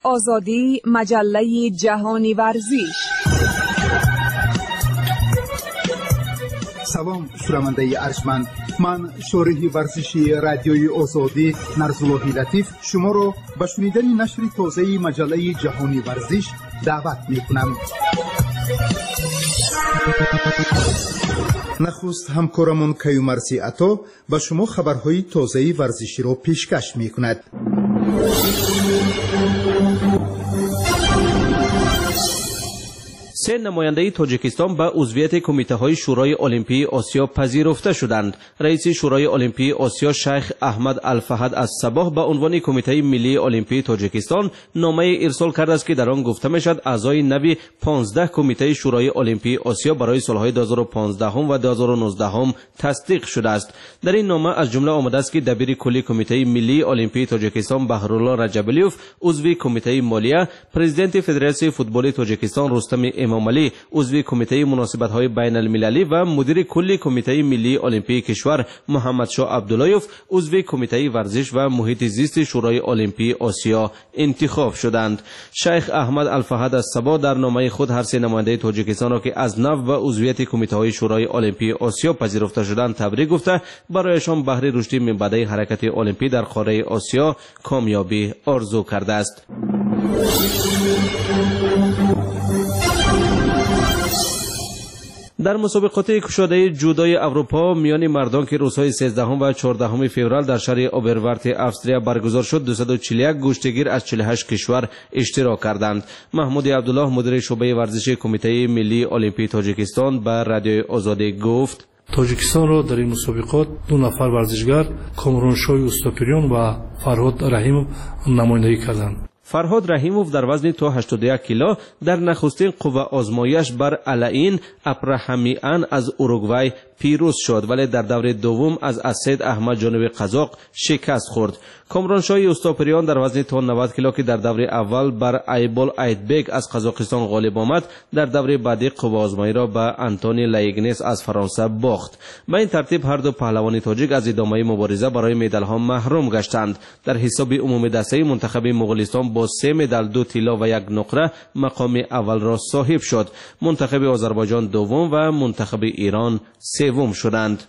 آزادی مجله جهانی ورزش. سلام شنونده ارجمند، من شارح ورزشی رادیوی آزادی نرزاللهی لطیف شما را به شنیدن نشر تازه مجله جهانی ورزش دعوت می‌کنم. نخست همکارمون کیومرسی عطا به شما خبرهای تازه ورزشی را پیشکش می‌کند. سه نماینده تاجیکستان به عضویت کمیته شورای المپی آسیا پذیرفته شدند. رئیس شورای المپی آسیا شیخ احمد الفهد از صباح به عنوان کمیته ملی المپی تاجیکستان نامه ارسال کرده است که در آن گفته میشد اعضای نوی 15 کمیته شورای المپی آسیا برای سالهای 2015 و 2019 تصدیق شده است. در این نامه از جمله آمده است که دبیر کلی کمیته ملی المپی تاجیکستان بهرالله رجبلیوف، عضو کمیته مالیه، پرزیدنت فدراسیون فوتبال تاجیکستان رستم امام علی، عضو کمیته مناسبت‌های بین المللی و مدیر کلی کمیته ملی المپی کشور محمد شاه عبداللهیف، عضو کمیته ورزش و محیط زیست شورای المپی آسیا انتخاب شدند. شیخ احمد الفهد از صبا در نامه خود هر سه نماینده تاجیکستان را که از نو به عضویت کمیته شورای المپی آسیا پذیرفته شدند تبریک گفته برایشان بهره رشد منبع حرکت المپی در قاره آسیا کامیابی آرزو کرده است. در مسابقات کشاده جودوی اروپا میان مردان که روزهای 13 و 14 فوریه در شهر اوبرورت استریا برگزار شد 241 گشتگیر از 48 کشور اشتراک کردند. محمود عبدالله مدیر شعبه ورزشی کمیته ملی المپی تاجیکستان به رادیوی آزادی گفت تاجیکستان را در این مسابقات دو نفر ورزشگر کامرانشاه اوستاپریان و فرهاد رحیموف نمایندگی کردند. فرهاد رحیموف در وزن تا 81 کیلو در نخستین قوه آزمایش بر علائین ابراهامیان از اوروگوئه پیروز شد، ولی در دور دوم از اسد احمد جانب قزاق شکست خورد. کامرانشاه اوستاپریان در وزن تا 90 کیلو که در دور اول بر ایبال ایدبگ از قزاقستان غالب آمد، در دور بعدی قوه آزمایی را به انتونی لایگنس از فرانسه باخت. به این ترتیب هر دو پهلوان تاجیک از ادامه مبارزه برای مدال ها محروم گشتند. در حساب عمومی دسته منتخب مغولستان با 3 مدال 2 طلا و 1 نقره مقام اول را صاحب شد. منتخب آذربایجان دوم و منتخب ایران سوم شدند.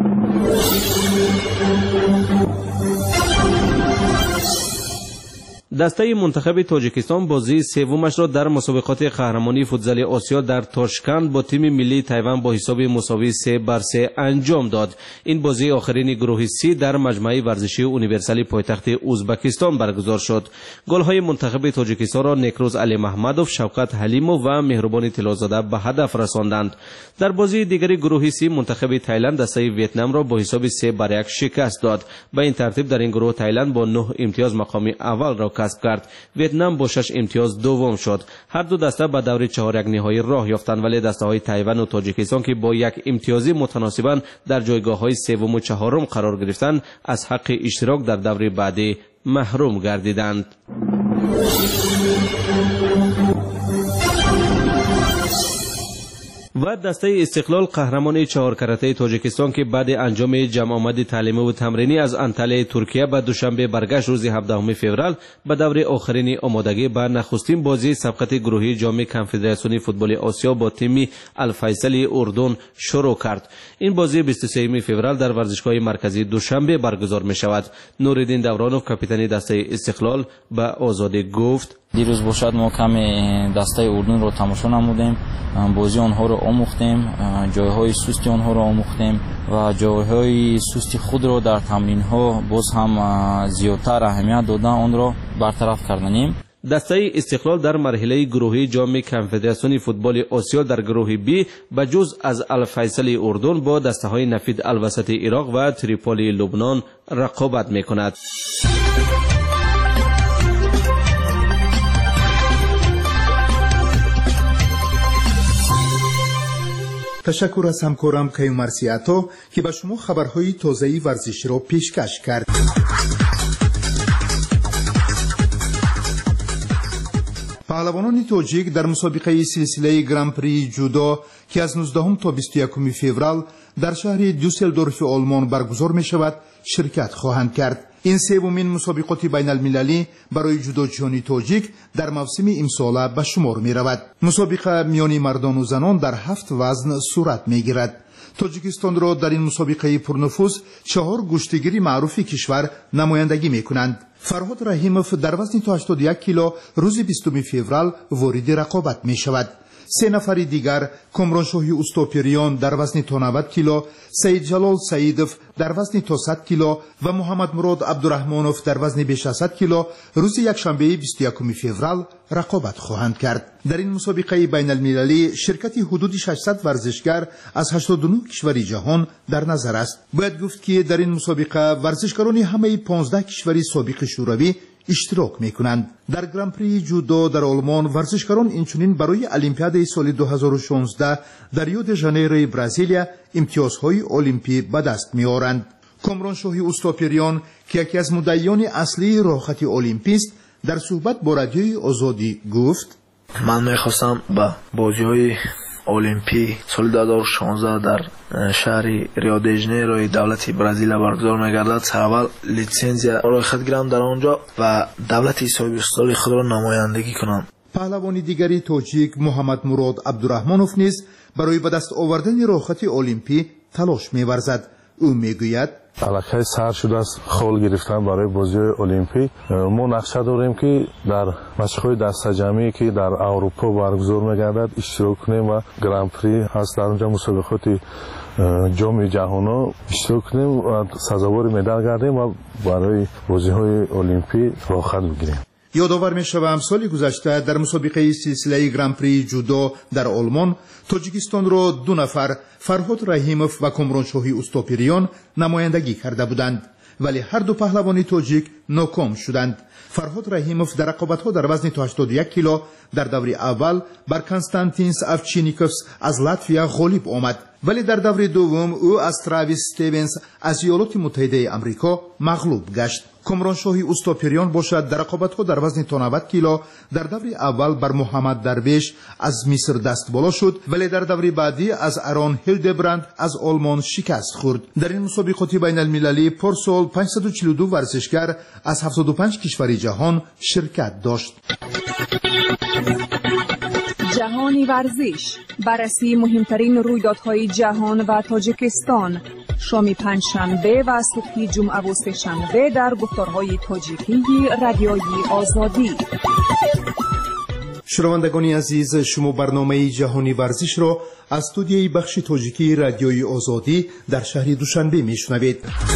دسته منتخب تاجیکستان بازی سومش را در مسابقات قهرمانی فوتزال آسیا در تاشکند با تیم ملی تایوان با حساب مساوی 3-3 انجام داد. این بازی آخرین گروه سی در مجمع ورزشی یونیورسال پایتخت ازبکستان برگزار شد. گل‌های منتخب تاجیکستان را نیکروز علی محمدوف، شوکت حلیموف و مهربان طلازاده به هدف رساندند. در بازی دیگری گروه سی منتخب تایلند دسته ویتنام را با حساب 3-1 شکست داد. به این ترتیب در این گروه تایلند با 9 امتیاز مقام اول را کسب کرد. ویتنام با 6 امتیاز دوم شد. هر دو دسته به دور 4 نهایی راه یافتند، ولی دسته‌های تایوان و تاجیکستان که با 1 امتیازی متناسباً در جایگاه‌های سوم و چهارم قرار گرفتند از حق اشتراک در دور بعدی محروم گردیدند. و دسته استقلال قهرمان 4 کرته تاجیکستان که بعد انجام جمع آمد تعلیمی و تمرینی از انطالیه ترکیه به دوشنبه برگشت روز 17 فوریه به دور آخرین آمادگی به نخستین بازی سبقت گروهی جام کنفدراسیون فوتبال آسیا با تیم الفیصلی اردن شروع کرد. این بازی 23 فوریه در ورزشگاه مرکزی دوشنبه برگزار می شود. نورالدین دورانوف کاپیتان دسته استقلال به آزادی گفت دیروز باشد ما کمی دسته اردن رو تماشا نمودیم، بازی آنها رو آموختیم، جایهای سست آنها رو آموختیم و جایهای سست خود رو در تمرین ها باز هم زیادتر اهمیت دادن آن را برطرف کردیم. دسته استقلال در مرحله گروهی جام کنفدراسیون فوتبال آسیا در گروه بی به جز از الفیصلی اردن با دسته های نفید الوسط عراق و تریپولی لبنان رقابت می کند. تشکر از همکارم کیومرسی عطا که به شما خبرهای تازه ورزشی را پیشکش کرد. پهلوانان تاجیک در مسابقه سلسله گران پری جودو که از 19 تا 21 فوریه در شهر دوسلدورف آلمان برگزار می شود شرکت خواهند کرد. این سومین مسابقات بین المللی برای جودو جهانی تاجیک در موسم امسال به شمار می رود. مسابقه میان مردان و زنان در 7 وزن صورت می گیرد. تاجیکستان را در این مسابقه پرنفوذ 4 گشتیگیر معروف کشور نمایندگی می کنند. فرهاد رحیموف در وزن تا 81 کیلو روز 20 فوریه وارد رقابت می شود. 3 نفر دیگر کامرانشاهی اوستاپیریان در وزن تا 90 کیلو، سید جلال سعیدوف در وزن تا 100 کیلو و محمد مراد عبدالرحمانوف در وزن بیش از 100 کیلو روز یکشنبه 21 فوریه رقابت خواهند کرد. در این مسابقه بین المللی شرکت حدود 600 ورزشگر از 89 کشور جهان در نظر است. باید گفت که در این مسابقه ورزشکاران همه 15 کشور سابق شوروی اشتراک میکنند. در گران پری جودو در آلمان ورزشکاران اینچنین برای المپیاد سال 2016 در ریو د ژانیروی برزیلیا امتیازهای المپی به دست میآورند. کامرانشاهی اوستاپیریان که یکی از مدعیان اصلی راهخط المپی است در صحبت با رادیوی آزادی گفت: من میخواستم به بازی‌های المپی سال 2016 در شهر ریو د ژانیروی دولت برزیل برگزار می‌گردد. اول لیسانسیا را خود گرفتم در آنجا و دولت صاحب استقلال خود را نمایندگی کنم. پهلوان دیگری تاجیک محمد مراد عبدالرحمانوف نیز برای به دست آوردن راهخط المپی تلاش می‌ورزد. او میگوید: علاقه سر شده است خول گرفتن برای بازی المپی. ما نقشه داریم که در مشق‌های دسته جمعی که در اروپا برگزار می‌گردد اشتراک کنیم و گران پری هست در اونجا مسابقات جام جهانی اشتراک کنیم و سزاوار مدال گردیم و برای بازی‌های المپی راهخط بگیریم. یادآور می‌شوم سال گذشته در مسابقه سلسله گران پری جودو در آلمان تاجیکستان را 2 نفر فرهاد رحیموف و کامرانشاهی اوستاپیریان نمایندگی کرده بودند، ولی هر دو پهلوان تاجیک ناکام شدند. فرهاد رحیموف در رقابت‌ها در وزن تا 81 کیلو در دور اول بر کنستانتینس اوچینیکوف از لاتویا غالب آمد، ولی در دور دوم او از تراویس استیونز از ایالات متحده آمریکا مغلوب گشت. کامرانشاهی اوستاپیریان باشد در رقابت‌ها در وزن تا 90 کیلو در دور اول بر محمد درویش از مصر دست بالا شد، ولی در دور بعدی از ارون هیلدبراند از آلمان شکست خورد. در این مسابقات بین المللی پارسال 542 ورزشگر از 75 کشور جهان شرکت داشت. جهانی ورزش، بررسی مهمترین رویدادهای جهان و تاجیکستان، شام پنجشنبه و صبح جمعه و سه‌شنبه در گفتارهای تاجیکی رادیوی آزادی. شنوندگان عزیز، شما برنامه جهانی ورزش را از استودیوی بخش تاجیکی رادیوی آزادی در شهر دوشنبه میشنوید.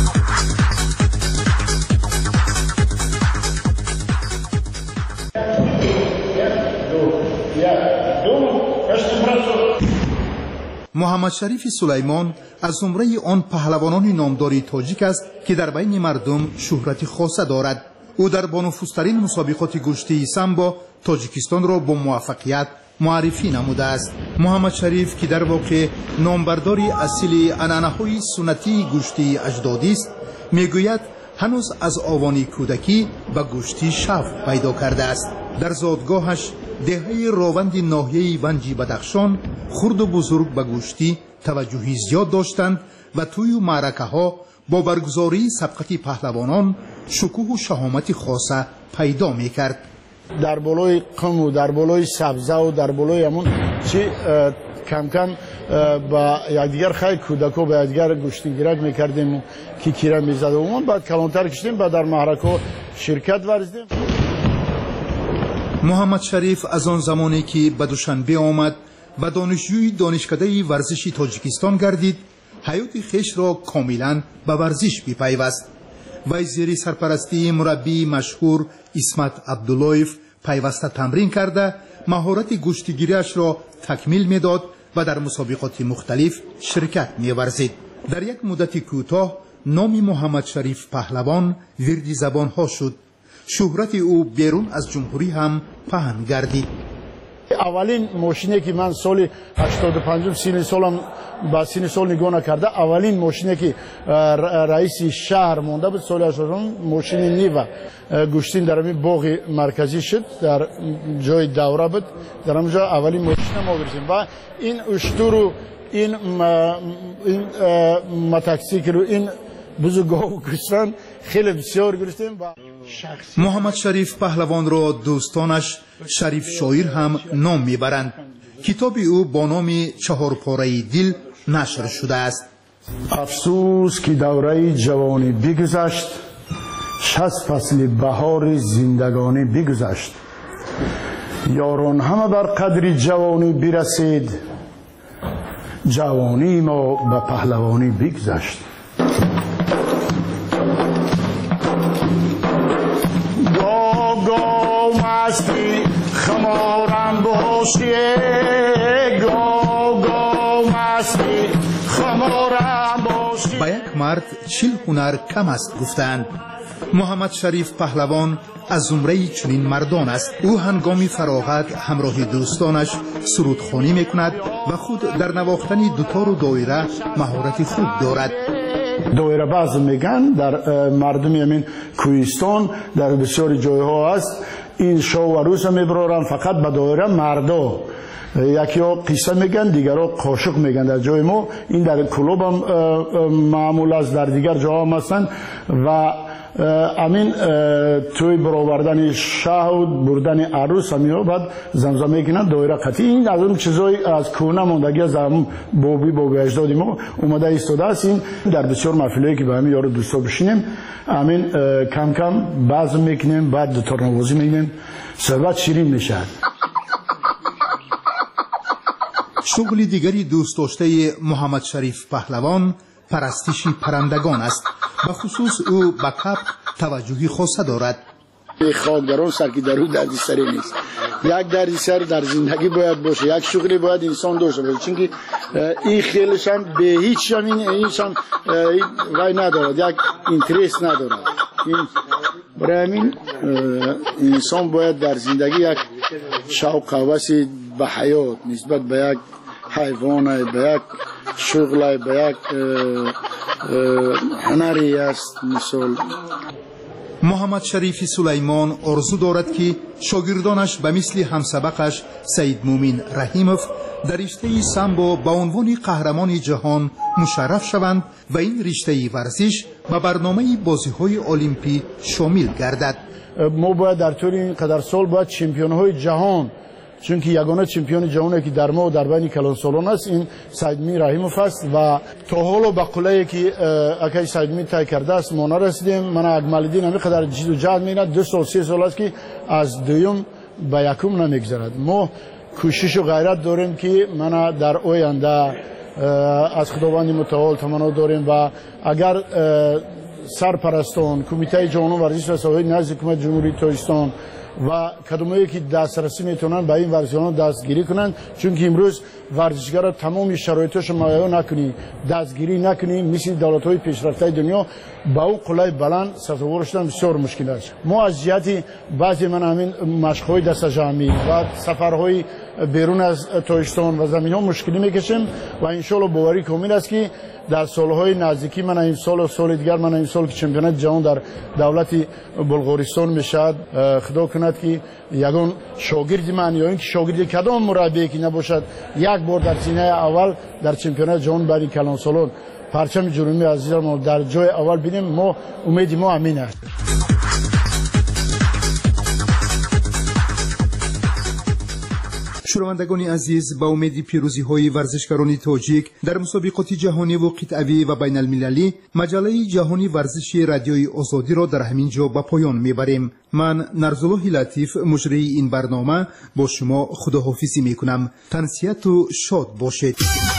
محمد شریف سلیمان از زمره آن پهلوانان نامدار تاجیک است که در بین مردم شهرت خاصه دارد. او در بانفوذترین مسابقات گشتی سامبو تاجیکستان را با موفقیت معرفی نموده است. محمد شریف که در واقع نامبرداری اصلی عنعنه‌های سنتی گشتی اجدادی است، میگوید هنوز از آوان کودکی به گشتی شوق پیدا کرده است. در زادگاهش دهه راوند ناحیه ونجی بدخشان خرد و بزرگ به گشتی توجهی زیاد داشتند و توی معرکه ها با برگزاری سبقت پهلوانان شکوه و شهامت خاصه پیدا میکرد. در بالای قم و در بالای سبزه و در بالای همون چی کم کم با یکدیگر خیلی کودکو با یکدیگر گشتیگیرک میکردیم که کیره میزد و اون بعد کلانتر کشتیم بعد در معرکه شرکت ورزیدیم. محمد شریف از آن زمانی که به دوشنبه آمد و دانشجوی دانشکده ورزشی تاجیکستان گردید، حیات خویش را کاملا به ورزش بپیوست. وی زیر سرپرستی مربی مشهور اسمت عبداللهیف پیوسته تمرین کرده مهارت گشتیگیریش را تکمیل میداد و در مسابقات مختلف شرکت می‌ورزید. در یک مدت کوتاه نام محمد شریف پهلوان ورد زبان‌ها شد. شهرت او بیرون از جمهوری هم پهن گردید. اولین ماشینی که من سال 85 سین سالم با سین سال نگاه نکرده، اولین ماشینی که رئیس شهر مونده بود سال 80 ماشین نیو گشتین در همین باغ مرکزی شد، در جای دوره بود، در همونجا اولین ماشین ما گرفتیم و این اشتر این متاکسیکل این بزرگاه و کشتن خیلی بسیار گرفتیم. و محمد شریف پهلوان را دوستانش شریف شاعر هم نام میبرند. کتاب او با نام 4 پاره دل نشر شده است. افسوس که دوره جوانی بگذشت، 60 فصل بهار زندگانی بگذشت. یاران همه بر قدر جوانی برسید، جوانی ما به پهلوانی بگذشت. گو مستی خمارم باشیه، گو مستی خمارم باشیه. با یک مرد 40 هنر کم است گفتند. محمد شریف پهلوان از زمره چنین مردان است. او هنگام فراغت همراه دوستانش سرودخوانی میکند و خود در نواختن دوتار و دایره مهارت خوب دارد. دایره باز میگن در مردمی همین کوهستان در بسیاری جایها است. این شو و روز میبرارن فقط به دایره مردا. یکی ها قصه میگن، دیگر ها قاشق میگن. در جای ما این در کلوب هم معمول است، در دیگر جاها هم هستند. و امین توی برآوردن شه و بردن عروس همیو بعد زمزمه میکنن دایره قطعی. این از اون چیزای از کهنه ماندگی از بابی اجداد ما اومده ایستاده است. این در بسیار محفلایی که به همین یارو دوستا بشینیم امین کم کم بزم میکنیم، بعد دوتار نوازی میکنیم، ثروت شیرین میشه. شغل دیگری دوست داشته محمد شریف پهلوان پرستش پرندگان است. به خصوص او به کبک توجهی خاصه دارد. خاکداران سر که در او دردسری نیست. یک دردسر در زندگی باید باشه، یک شغلی باید انسان داشته باشه، چون که این خیلیش هم به هیچ هم اینشان وای ندارد، یک اینترست ندارد. برای همین انسان باید در زندگی یک شوق و هوس به حیات نسبت به یک حیوان، به یک شغل، به یک هنری است. مثال محمد شریف سلیمان آرزو دارد که شاگردانش به مثل همسبقش سید مومن رحیموف در رشته سامبو به عنوان قهرمان جهان مشرف شوند و این رشته ورزش به برنامه بازی‌های المپی شامل گردد. ما باید در طول این قدر سال باید چمپیون‌های جهان، چون که یگانه چمپیون جهانی که در ما و در بین کلانسالان است این سید مومن رحیموف است و تا حالا به قله‌ای که اکی سید مومن طی کرده است ما نرسیدیم. من اکمال‌الدین همین قدر جد و جهد می‌کند، 2 سال 3 سال است که از دوم به یکم نمیگذرد. ما کوشش و غیرت داریم که من در آینده از خداوند متعال تمنا داریم و اگر سرپرستان کمیته جهانی ورزش و سازمان نزد حکومت جمهوری تاجیکستان و کدومایی که دسترسی میتونن به این ورزشان دستگیری کنن، چون که امروز ورزشگر تمام شرایطش مهیا نکنی، دستگیری نکنی، مثل دولت‌های پیشرفته دنیا با اون قله بلند سرتور شدن بسیار مشکل است. ما از جهت بعضی من همین مشق‌های دست جمعی و سفرهای بیرون از تاجیکستان و زمین‌ها مشکلی میکشیم و ان شاء الله باوری کامل است که در سالهای نزدیکی من این سال و سال دیگر من این سال که چمپیونات جهان در دولت بلغارستان میشد، خدا کند که یگان شاگرد من یا اینکه شاگرد کدام مربی که نباشد یک بار در سینه اول در چمپیونات جهان برای کلانسالان پرچم جنوبی عزیز ما در جای اول بینیم. ما امید ما همین است. شنوندگان عزیز، با امید پیروزی های ورزشکاران تاجیک در مسابقات جهانی و قطعی و بین المللی، مجله جهانی ورزشی رادیوی آزادی را در همین جا به پایان میبریم. من نرزالله لطیف مجری این برنامه با شما خداحافظی میکنم. تنسیت و شاد باشید.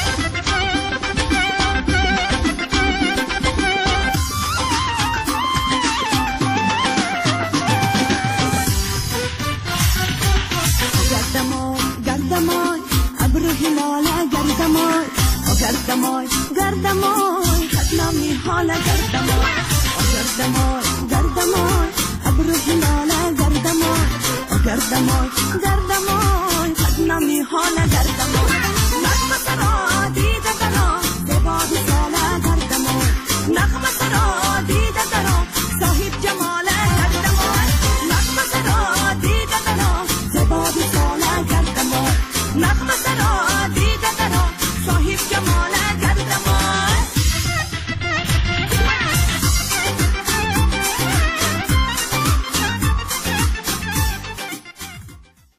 گردمای خدنامی حالا گردمای ابرو هلالا گردمای خدنامی حالا گردمای نخمه سرا دیده بنا بباد سالا گردمای نخمه